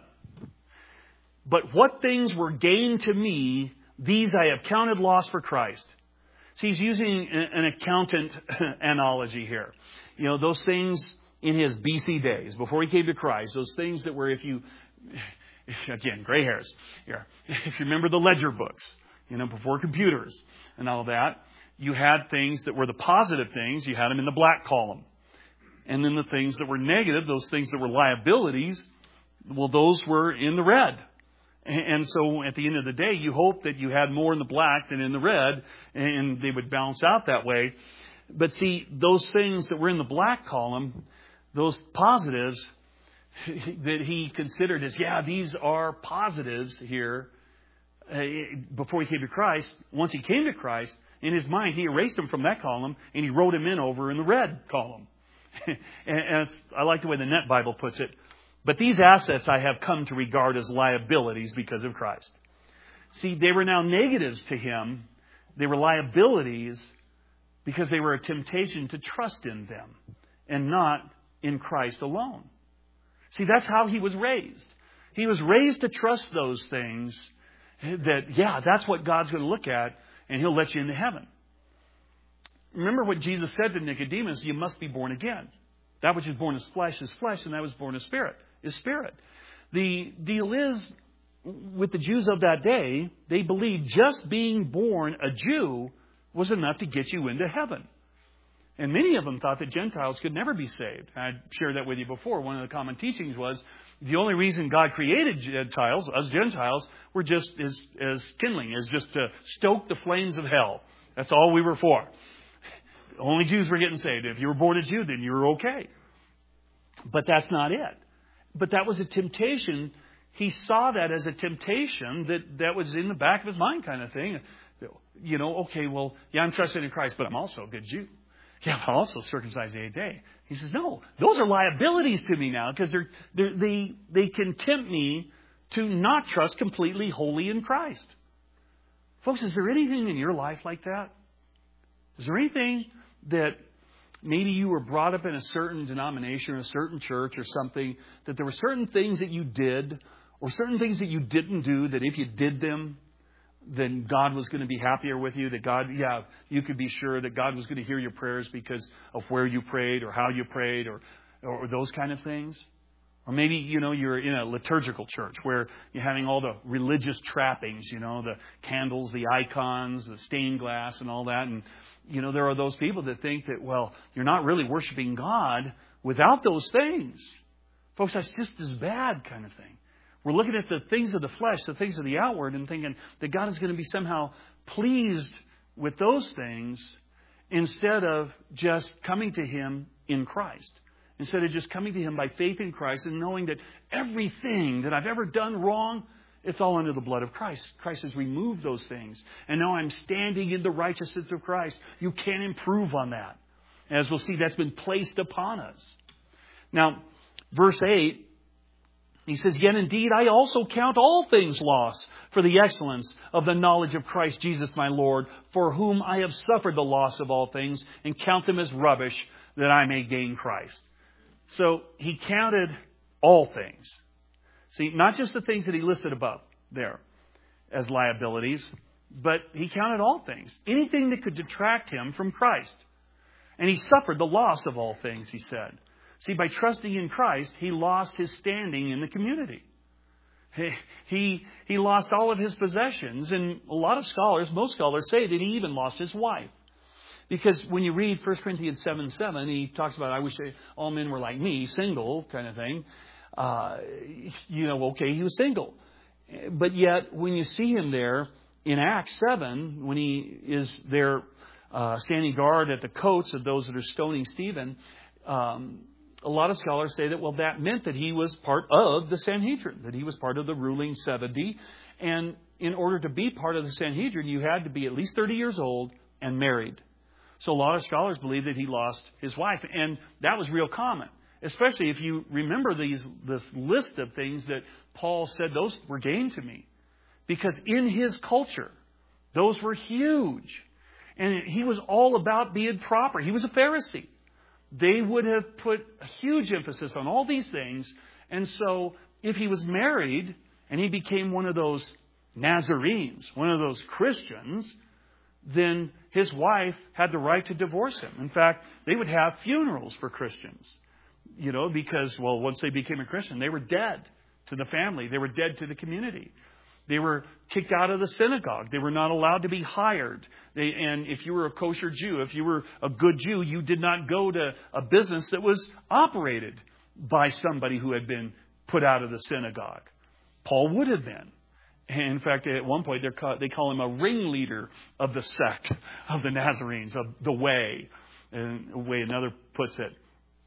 But what things were gained to me, these I have counted loss for Christ. See, he's using an accountant analogy here. You know, those things in his B C days, before he came to Christ, those things that were, if you, again, gray hairs here, if you remember the ledger books, you know, before computers and all that, you had things that were the positive things, you had them in the black column. And then the things that were negative, those things that were liabilities, well, those were in the red. And so at the end of the day, you hope that you had more in the black than in the red, and they would balance out that way. But see, those things that were in the black column, those positives that he considered as, yeah, these are positives here, uh, before he came to Christ, once he came to Christ, in his mind, he erased them from that column and he wrote them in over in the red column. and and it's, I like the way the Net Bible puts it. But these assets I have come to regard as liabilities because of Christ. See, they were now negatives to him. They were liabilities because they were a temptation to trust in them and not in Christ alone. See, that's how he was raised. He was raised to trust those things that, yeah, that's what God's going to look at, and he'll let you into heaven. Remember what Jesus said to Nicodemus, you must be born again. That which is born as flesh is flesh, and that which is born as spirit is spirit. The deal is, with the Jews of that day, they believed just being born a Jew was enough to get you into heaven. And many of them thought that Gentiles could never be saved. I shared that with you before. One of the common teachings was the only reason God created Gentiles, us Gentiles, were just as, as kindling, as just to stoke the flames of hell. That's all we were for. Only Jews were getting saved. If you were born a Jew, then you were okay. But that's not it. But that was a temptation. He saw that as a temptation that, that was in the back of his mind kind of thing. You know, okay, well, yeah, I'm trusting in Christ, but I'm also a good Jew. Yeah, but I'm also circumcised the eighth day. He says, no, those are liabilities to me now because they're, they're, they they can tempt me to not trust completely wholly in Christ. Folks, is there anything in your life like that? Is there anything that maybe you were brought up in a certain denomination or a certain church or something, that there were certain things that you did or certain things that you didn't do that if you did them, then God was going to be happier with you, that God, yeah, you could be sure that God was going to hear your prayers because of where you prayed or how you prayed or, or those kind of things? Or maybe, you know, you're in a liturgical church where you're having all the religious trappings, you know, the candles, the icons, the stained glass and all that. And, you know, there are those people that think that, well, you're not really worshiping God without those things. Folks, that's just as bad kind of thing. We're looking at the things of the flesh, the things of the outward, and thinking that God is going to be somehow pleased with those things instead of just coming to Him in Christ. Instead of just coming to Him by faith in Christ and knowing that everything that I've ever done wrong, it's all under the blood of Christ. Christ has removed those things. And now I'm standing in the righteousness of Christ. You can't improve on that. As we'll see, that's been placed upon us. Now, verse eight, he says, "Yet indeed I also count all things loss for the excellence of the knowledge of Christ Jesus my Lord, for whom I have suffered the loss of all things, and count them as rubbish, that I may gain Christ." So he counted all things. See, not just the things that he listed above there as liabilities, but he counted all things. Anything that could detract him from Christ. And he suffered the loss of all things, he said. See, by trusting in Christ, he lost his standing in the community. He, he, he lost all of his possessions. And a lot of scholars, most scholars say that he even lost his wife. Because when you read First Corinthians seven seven, he talks about, "I wish all men were like me," single kind of thing. Uh, you know, okay, he was single. But yet, when you see him there in Acts seven, when he is there uh, standing guard at the coats of those that are stoning Stephen, um, a lot of scholars say that, well, that meant that he was part of the Sanhedrin, that he was part of the ruling seventy. And in order to be part of the Sanhedrin, you had to be at least thirty years old and married. So a lot of scholars believe that he lost his wife. And that was real common, especially if you remember these this list of things that Paul said, those were gain to me. Because in his culture, those were huge. And he was all about being proper. He was a Pharisee. They would have put a huge emphasis on all these things. And so if he was married and he became one of those Nazarenes, one of those Christians, then his wife had the right to divorce him. In fact, they would have funerals for Christians, you know, because, well, once they became a Christian, they were dead to the family. They were dead to the community. They were kicked out of the synagogue. They were not allowed to be hired. They, and if you were a kosher Jew, if you were a good Jew, you did not go to a business that was operated by somebody who had been put out of the synagogue. Paul would have been. And in fact, at one point, they're called, they call him a ringleader of the sect of the Nazarenes, of the way, and the way another puts it.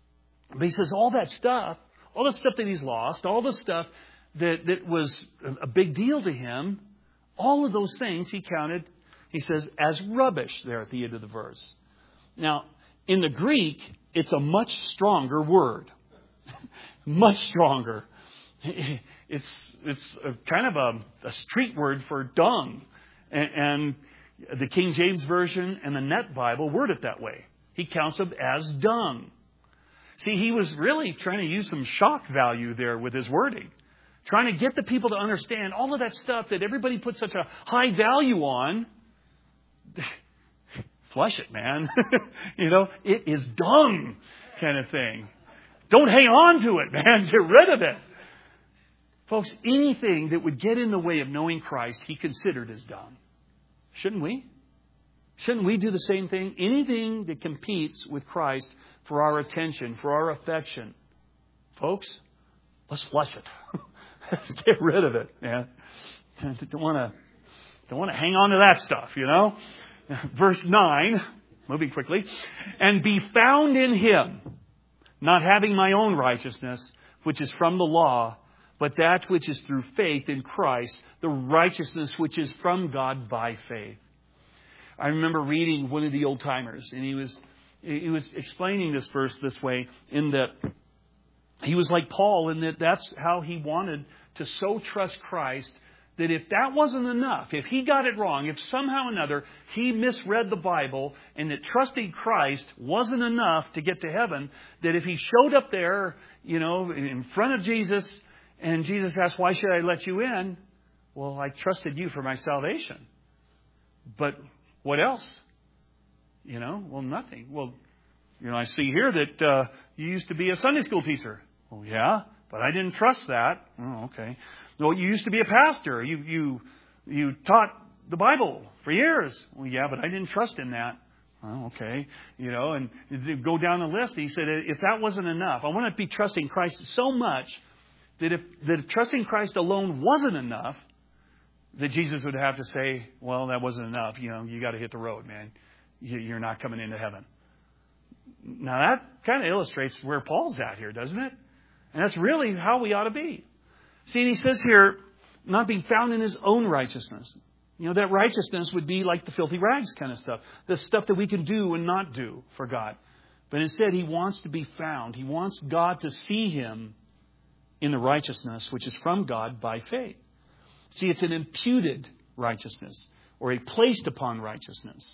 But he says all that stuff, all the stuff that he's lost, all the stuff that, that was a big deal to him, all of those things he counted, he says, as rubbish there at the end of the verse. Now, in the Greek, it's a much stronger word. Much stronger. It's it's a kind of a, a street word for dung. And, and the King James Version and the Net Bible word it that way. He counts them as dung. See, he was really trying to use some shock value there with his wording. Trying to get the people to understand all of that stuff that everybody puts such a high value on. Flush it, man. You know, it is dung kind of thing. Don't hang on to it, man. Get rid of it. Folks, anything that would get in the way of knowing Christ, he considered as dung. Shouldn't we? Shouldn't we do the same thing? Anything that competes with Christ for our attention, for our affection. Folks, let's flush it. Let's get rid of it, man. Don't want to don't want to hang on to that stuff, you know. Verse nine, moving quickly. And be found in him, not having my own righteousness, which is from the law, but that which is through faith in Christ, the righteousness which is from God by faith. I remember reading one of the old timers, and he was he was explaining this verse this way, in that he was like Paul, in that that's how he wanted to so trust Christ, that if that wasn't enough, if he got it wrong, if somehow or another he misread the Bible, and that trusting Christ wasn't enough to get to heaven, that if he showed up there, you know, in front of Jesus, and Jesus asked, "Why should I let you in?" Well, I trusted you for my salvation. But what else? You know, well, nothing. Well, you know, I see here that uh, you used to be a Sunday school teacher. Well, yeah, but I didn't trust that. Oh, okay. Well, you used to be a pastor. You you you taught the Bible for years. Well, yeah, but I didn't trust in that. Oh, okay. You know, and go down the list. He said, if that wasn't enough, I want to be trusting Christ so much that if, that if trusting Christ alone wasn't enough, that Jesus would have to say, well, that wasn't enough. You know, you got to hit the road, man. You're not coming into heaven. Now, that kind of illustrates where Paul's at here, doesn't it? And that's really how we ought to be. See, and he says here, not being found in his own righteousness. You know, that righteousness would be like the filthy rags kind of stuff. The stuff that we can do and not do for God. But instead, he wants to be found. He wants God to see him in the righteousness which is from God by faith. See, it's an imputed righteousness, or a placed upon righteousness.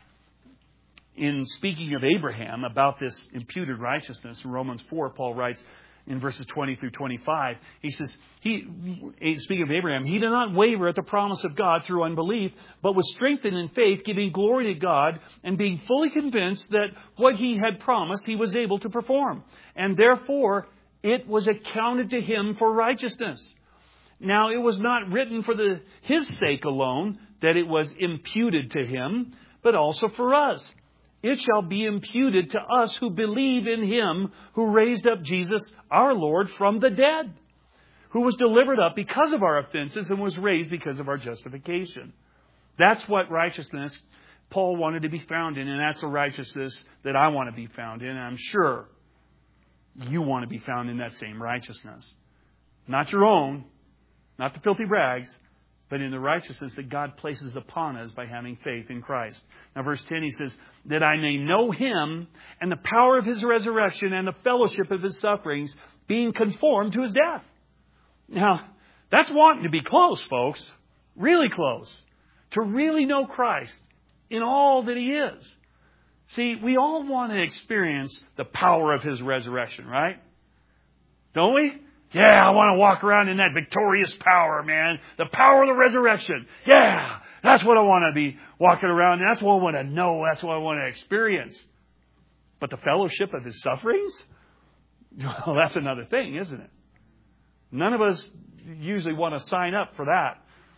In speaking of Abraham about this imputed righteousness, in Romans four, Paul writes in verses twenty through twenty-five, he says, he, speaking of Abraham, he did not waver at the promise of God through unbelief, but was strengthened in faith, giving glory to God, and being fully convinced that what he had promised he was able to perform. And therefore, it was accounted to him for righteousness. Now, it was not written for the, his sake alone that it was imputed to him, but also for us. It shall be imputed to us who believe in him who raised up Jesus, our Lord, from the dead, who was delivered up because of our offenses and was raised because of our justification. That's what righteousness Paul wanted to be found in, and that's the righteousness that I want to be found in. And I'm sure you want to be found in that same righteousness. Not your own, not the filthy rags, but in the righteousness that God places upon us by having faith in Christ. Now, verse ten, he says, that I may know him and the power of his resurrection and the fellowship of his sufferings, being conformed to his death. Now, that's wanting to be close, folks. Really close. To really know Christ in all that he is. See, we all want to experience the power of his resurrection, right? Don't we? Yeah, I want to walk around in that victorious power, man. The power of the resurrection. Yeah, that's what I want to be walking around. That's what I want to know. That's what I want to experience. But the fellowship of his sufferings? Well, that's another thing, isn't it? None of us usually want to sign up for that.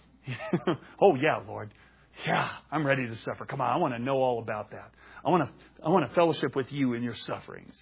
Oh, yeah, Lord. Yeah, I'm ready to suffer. Come on, I want to know all about that. I want to, I want to fellowship with you in your sufferings.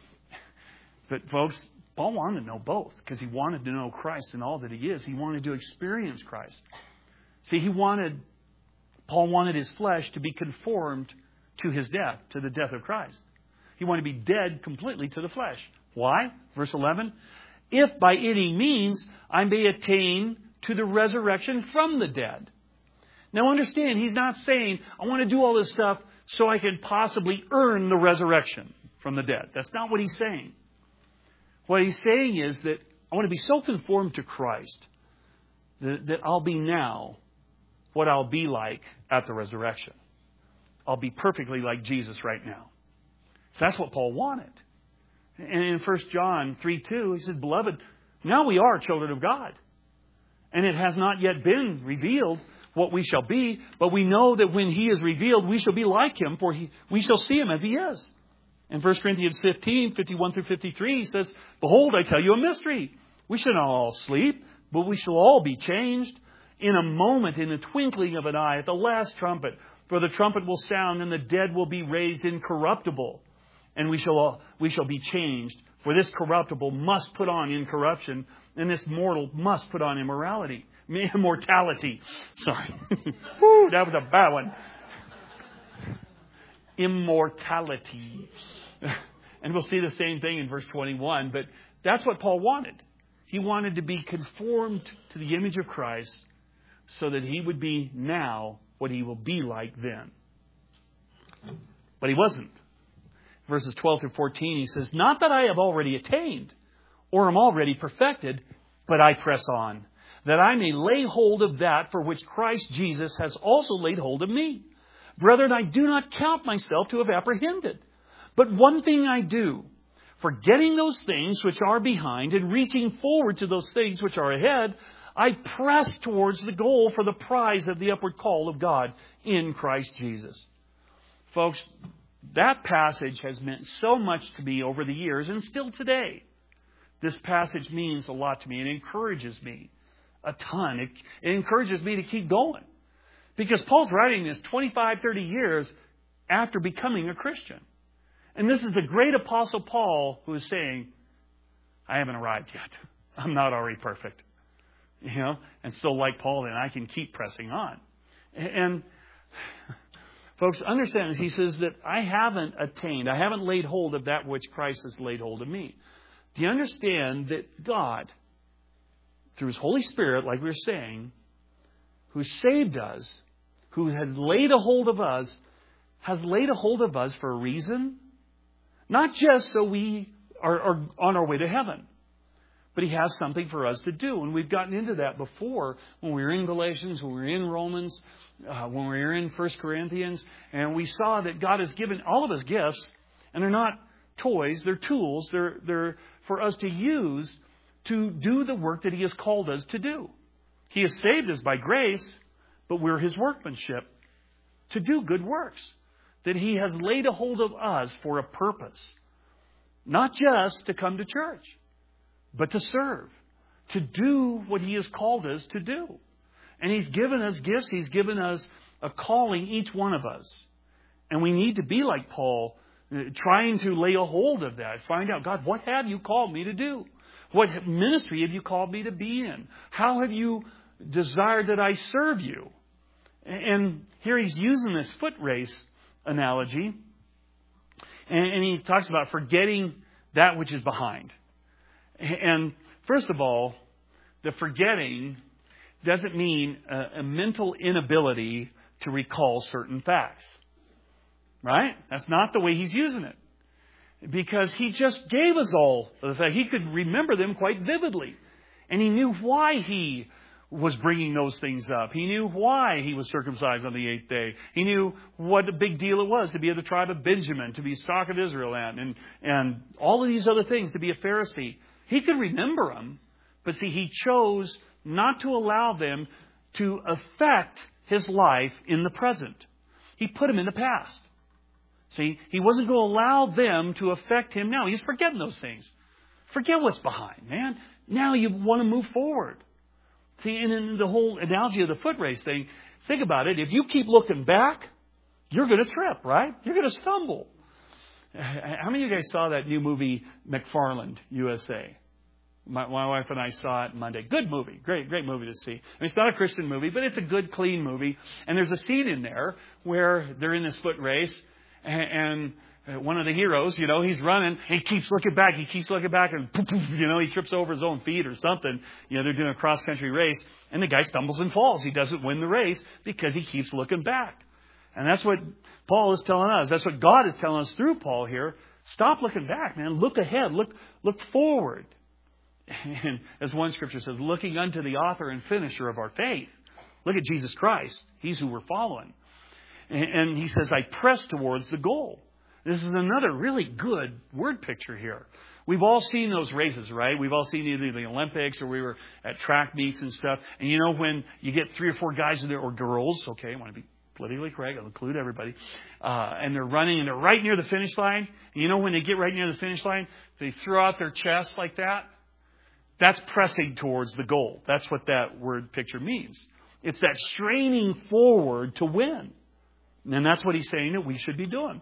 But folks, Paul wanted to know both because he wanted to know Christ and all that he is. He wanted to experience Christ. See, he wanted, Paul wanted his flesh to be conformed to his death, to the death of Christ. He wanted to be dead completely to the flesh. Why? Verse eleven, if by any means I may attain to the resurrection from the dead. Now understand, he's not saying, I want to do all this stuff so I can possibly earn the resurrection from the dead. That's not what he's saying. What he's saying is that I want to be so conformed to Christ that, that I'll be now what I'll be like at the resurrection. I'll be perfectly like Jesus right now. So that's what Paul wanted. And in First John three two, he says, Beloved, now we are children of God. And it has not yet been revealed what we shall be, but we know that when he is revealed, we shall be like him, for he, we shall see him as he is. In First Corinthians fifteen, fifty-one through fifty-three, he says, Behold, I tell you a mystery. We shall not all sleep, but we shall all be changed in a moment, in the twinkling of an eye, at the last trumpet. For the trumpet will sound, and the dead will be raised incorruptible. And we shall all, we shall be changed. For this corruptible must put on incorruption, and this mortal must put on immorality. Immortality. Sorry. Woo, that was a bad one. Immortality. And we'll see the same thing in verse twenty-one. But that's what Paul wanted. He wanted to be conformed to the image of Christ so that he would be now what he will be like then. But he wasn't. Verses twelve through fourteen, he says, Not that I have already attained or am already perfected, but I press on, that I may lay hold of that for which Christ Jesus has also laid hold of me. Brethren, I do not count myself to have apprehended. But one thing I do, forgetting those things which are behind and reaching forward to those things which are ahead, I press towards the goal for the prize of the upward call of God in Christ Jesus. Folks, that passage has meant so much to me over the years and still today. This passage means a lot to me and encourages me a ton. It, it encourages me to keep going. Because Paul's writing this twenty-five, thirty years after becoming a Christian. And this is the great apostle Paul who is saying, I haven't arrived yet. I'm not already perfect. You know, and so like Paul, then I can keep pressing on. And folks, understand this. He says that I haven't attained, I haven't laid hold of that which Christ has laid hold of me. Do you understand that God, through His Holy Spirit, like we were saying, who saved us, who has laid a hold of us, has laid a hold of us for a reason? Not just so we are, are on our way to heaven, but He has something for us to do. And we've gotten into that before when we were in Galatians, when we were in Romans, uh, when we were in First Corinthians. And we saw that God has given all of us gifts. And they're not toys, they're tools. They're, they're for us to use to do the work that He has called us to do. He has saved us by grace, but we're His workmanship to do good works. That He has laid a hold of us for a purpose. Not just to come to church, but to serve. To do what He has called us to do. And He's given us gifts. He's given us a calling, each one of us. And we need to be like Paul, trying to lay a hold of that. Find out, God, what have You called me to do? What ministry have You called me to be in? How have You desired that I serve You? And here he's using this foot race analogy. And he talks about forgetting that which is behind. And first of all, the forgetting doesn't mean a, a mental inability to recall certain facts. Right? That's not the way he's using it. Because He just gave us all the facts. He could remember them quite vividly. And He knew why He was bringing those things up. He knew why He was circumcised on the eighth day. He knew what a big deal it was to be of the tribe of Benjamin, to be stock of Israel, and, and, and all of these other things, to be a Pharisee. He could remember them, but see, He chose not to allow them to affect His life in the present. He put them in the past. See, He wasn't going to allow them to affect Him now. He's forgetting those things. Forget what's behind, man. Now you want to move forward. See, and in the whole analogy of the foot race thing, think about it. If you keep looking back, you're going to trip, right? You're going to stumble. How many of you guys saw that new movie, McFarland, U S A? My, my wife and I saw it Monday. Good movie. Great, great movie to see. I mean, it's not a Christian movie, but it's a good, clean movie. And there's a scene in there where they're in this foot race, and, and one of the heroes, you know, he's running. He keeps looking back. He keeps looking back, and poof, poof, you know, he trips over his own feet or something. You know, they're doing a cross-country race, and the guy stumbles and falls. He doesn't win the race because he keeps looking back. And that's what Paul is telling us. That's what God is telling us through Paul here. Stop looking back, man. Look ahead. Look, look forward. And as one scripture says, looking unto the author and finisher of our faith. Look at Jesus Christ. He's who we're following. And he says, I press towards the goal. This is another really good word picture here. We've all seen those races, right? We've all seen either the Olympics or we were at track meets and stuff. And you know when you get three or four guys in there, or girls, okay, I want to be politically correct, I'll include everybody, uh, and they're running and they're right near the finish line. And you know when they get right near the finish line, they throw out their chest like that. That's pressing towards the goal. That's what that word picture means. It's that straining forward to win. And that's what he's saying that we should be doing.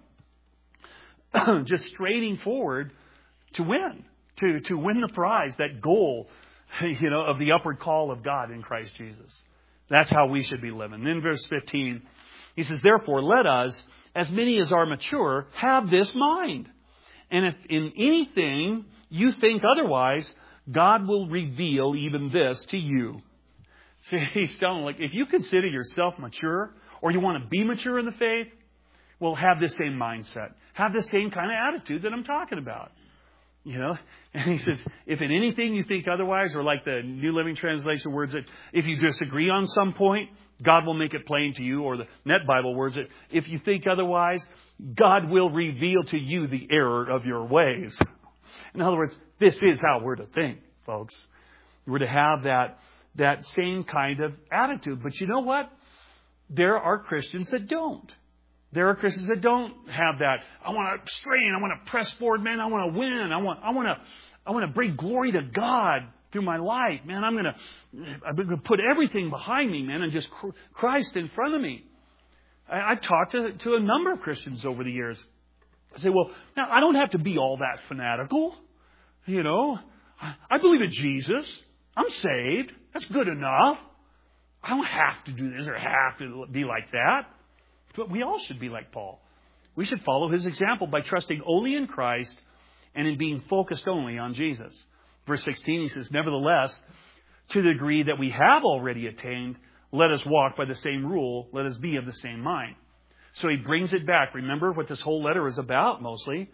Just straining forward to win. To, to win the prize, that goal, you know, of the upward call of God in Christ Jesus. That's how we should be living. Then verse fifteen, he says, therefore, let us, as many as are mature, have this mind. And if in anything you think otherwise, God will reveal even this to you. See, he's telling, like, if you consider yourself mature, or you want to be mature in the faith, well, have this same mindset. Have the same kind of attitude that I'm talking about. You know? And he says, if in anything you think otherwise, or like the New Living Translation words it, if you disagree on some point, God will make it plain to you. Or the Net Bible words it, if you think otherwise, God will reveal to you the error of your ways. In other words, this is how we're to think, folks. We're to have that, that same kind of attitude. But you know what? There are Christians that don't. There are Christians that don't have that. I want to strain. I want to press forward, man. I want to win. I want, I want to, I want to bring glory to God through my life, man. I'm going to, I'm going to put everything behind me, man, and just Christ in front of me. I, I've talked to, to a number of Christians over the years. I say, well, now I don't have to be all that fanatical. You know, I believe in Jesus. I'm saved. That's good enough. I don't have to do this or have to be like that. But we all should be like Paul. We should follow his example by trusting only in Christ and in being focused only on Jesus. Verse sixteen, he says, nevertheless, to the degree that we have already attained, let us walk by the same rule. Let us be of the same mind. So he brings it back. Remember what this whole letter is about mostly?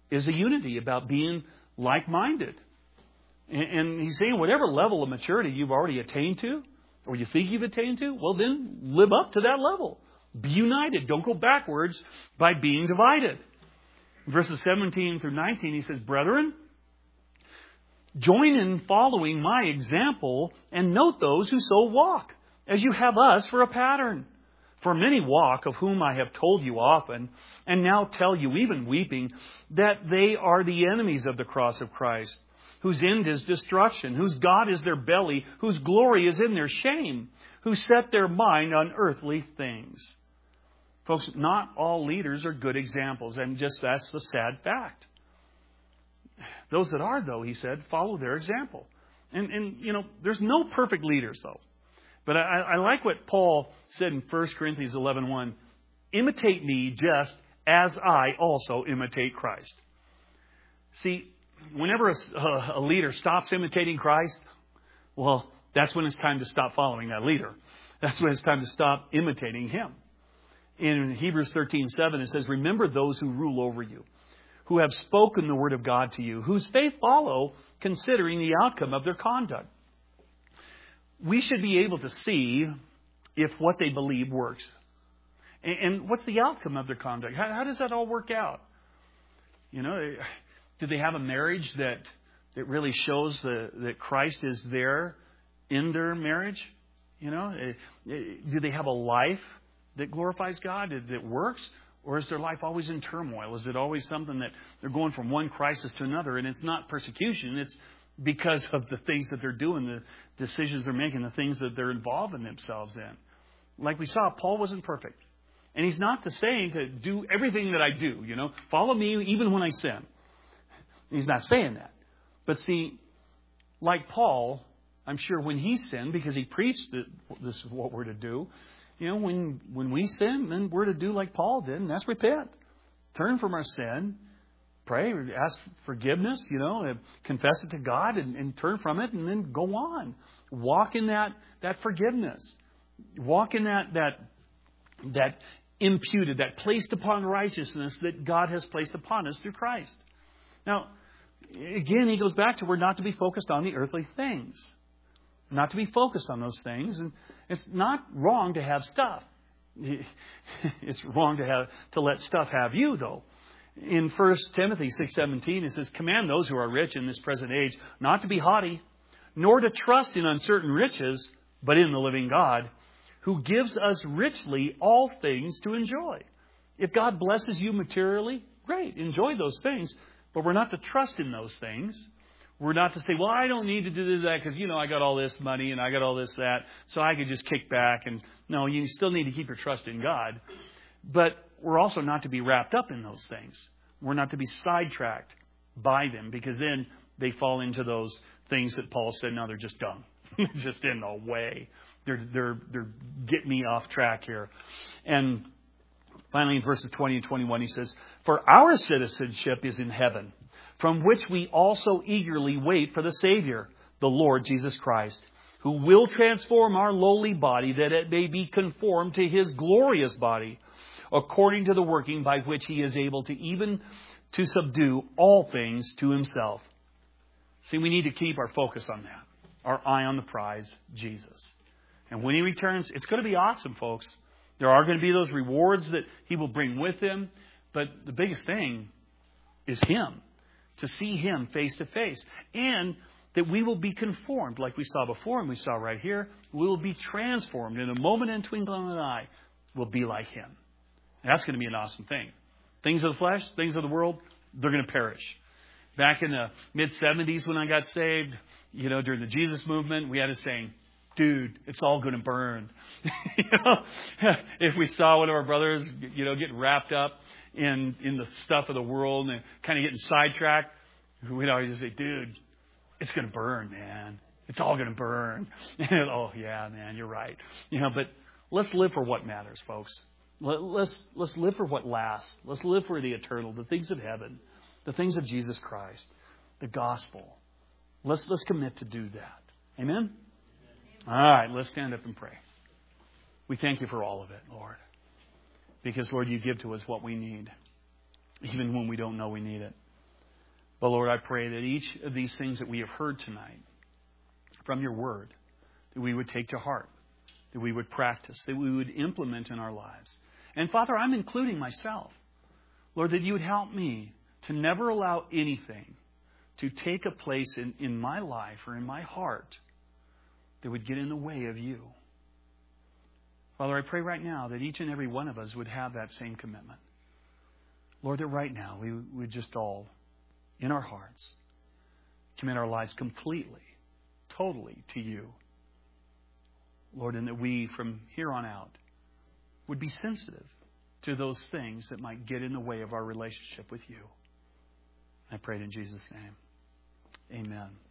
is a unity, about being like-minded. And, and he's saying whatever level of maturity you've already attained to, or you think you've attained to, well then live up to that level. Be united. Don't go backwards by being divided. Verses seventeen through nineteen, he says, Brethren, join in following my example and note those who so walk, as you have us for a pattern. For many walk, of whom I have told you often, and now tell you even weeping, that they are the enemies of the cross of Christ, whose end is destruction, whose God is their belly, whose glory is in their shame, who set their mind on earthly things. Folks, not all leaders are good examples, and just that's the sad fact. Those that are, though, he said, follow their example. And, and you know, there's no perfect leaders, though. But I, I like what Paul said in First Corinthians eleven one. Imitate me just as I also imitate Christ. See, whenever a, a leader stops imitating Christ, well, that's when it's time to stop following that leader. That's when it's time to stop imitating him. In Hebrews thirteen seven, it says, Remember those who rule over you, who have spoken the word of God to you, whose faith follow, considering the outcome of their conduct. We should be able to see if what they believe works. And, and what's the outcome of their conduct? How, how does that all work out? You know, do they have a marriage that, that really shows the, that Christ is there in their marriage? You know, do they have a life that glorifies God, that works? Or is their life always in turmoil? Is it always something that they're going from one crisis to another? And it's not persecution. It's because of the things that they're doing, the decisions they're making, the things that they're involving themselves in. Like we saw, Paul wasn't perfect. And he's not the saying to do everything that I do, you know. Follow me even when I sin. He's not saying that. But see, like Paul, I'm sure when he sinned, because he preached that this is what we're to do, you know, when, when we sin, then we're to do like Paul did, and that's repent. Turn from our sin. Pray, ask forgiveness, you know, confess it to God and, and turn from it and then go on. Walk in that, that forgiveness. Walk in that, that, that imputed, that placed upon righteousness that God has placed upon us through Christ. Now, again, he goes back to we're not to be focused on the earthly things. Not to be focused on those things. And it's not wrong to have stuff. It's wrong to have to let stuff have you, though. In First Timothy six seventeen, it says, Command those who are rich in this present age not to be haughty, nor to trust in uncertain riches, but in the living God, who gives us richly all things to enjoy. If God blesses you materially, great, enjoy those things. But we're not to trust in those things. We're not to say, well, I don't need to do that because, you know, I got all this money and I got all this, that, so I could just kick back. And no, you still need to keep your trust in God. But we're also not to be wrapped up in those things. We're not to be sidetracked by them, because then they fall into those things that Paul said, no, they're just dumb. Just in the way. They're, they're, they're getting me off track here. And finally, in verses twenty and twenty-one, he says, For our citizenship is in heaven, from which we also eagerly wait for the Savior, the Lord Jesus Christ, who will transform our lowly body that it may be conformed to his glorious body, according to the working by which he is able to even to subdue all things to himself. See, we need to keep our focus on that. Our eye on the prize, Jesus. And when he returns, it's going to be awesome, folks. There are going to be those rewards that he will bring with him. But the biggest thing is him. To see him face to face. And that we will be conformed, like we saw before and we saw right here. We will be transformed in a moment and twinkling of an eye. We'll be like him. And that's going to be an awesome thing. Things of the flesh, things of the world, they're going to perish. Back in the mid-seventies when I got saved, you know, during the Jesus movement, we had a saying, dude, it's all going to burn. you know, if we saw one of our brothers, you know, getting wrapped up in, in the stuff of the world and kind of getting sidetracked, we'd always just say, dude, it's going to burn, man. It's all going to burn. And, oh, yeah, man, you're right. You know, but let's live for what matters, folks. Let, let's, let's live for what lasts. Let's live for the eternal, the things of heaven, the things of Jesus Christ, the gospel. Let's, let's commit to do that. Amen? All right, let's stand up and pray. We thank you for all of it, Lord. Because, Lord, you give to us what we need, even when we don't know we need it. But Lord, I pray that each of these things that we have heard tonight from your word, that we would take to heart, that we would practice, that we would implement in our lives. And Father, I'm including myself. Lord, that you would help me to never allow anything to take a place in, in my life or in my heart that would get in the way of you. Father, I pray right now that each and every one of us would have that same commitment. Lord, that right now we would just all, in our hearts, commit our lives completely, totally to you. Lord, and that we, from here on out, would be sensitive to those things that might get in the way of our relationship with you. I pray it in Jesus' name. Amen.